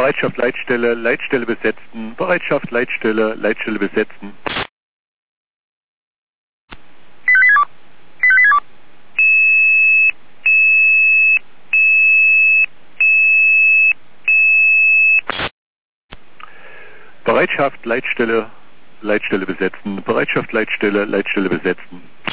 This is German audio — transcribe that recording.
Bereitschaft Leitstelle, Leitstelle besetzen. Bereitschaft Leitstelle, Leitstelle besetzen. Bereitschaft Leitstelle, Leitstelle besetzen. Bereitschaft Leitstelle, Leitstelle besetzen.